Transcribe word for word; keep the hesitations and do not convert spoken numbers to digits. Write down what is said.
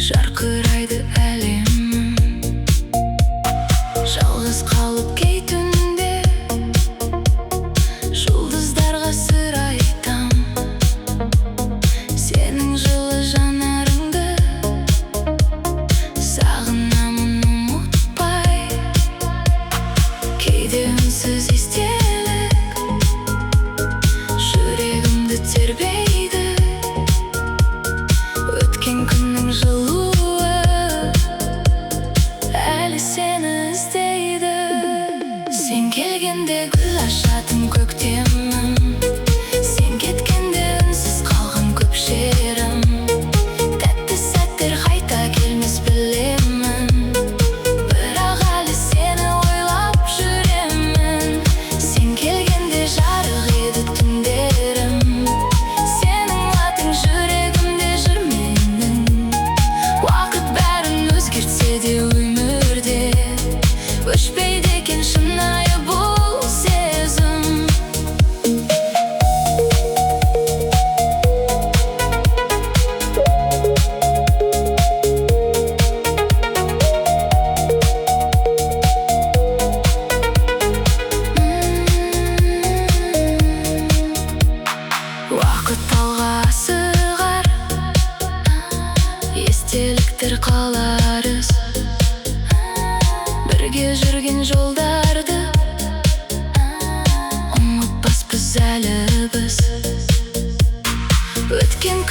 жарқырайды әлемім. Жалғыз қалып кей түнде жұлдыздарға сыр айтам. Сенің жылы жанарыңды сағынамын ұмытпай. Кейде үнсіз естелік жүрегімді тербейді. Өткен күннің жылуы әлі сені іздейді. Сен келгенде гүл ашатын көктемім, сен кеткенде үнсіз қалған көп жерім. Тәтті сәттер қайта келмес білемін, бірақ әлі сені ойлап жүремін. Сен келгенде жарық еді түндерім, сенің атың жүрегімде жүр менің. Уақыт бәрін өзгертсе де өмірде өшпейді екен шынайы бұл сезім. Уақыт алға асығар, естеліктер қаларыз. Бірге жүрген жолдарды ұмытпаспыз әлі біз. Өткен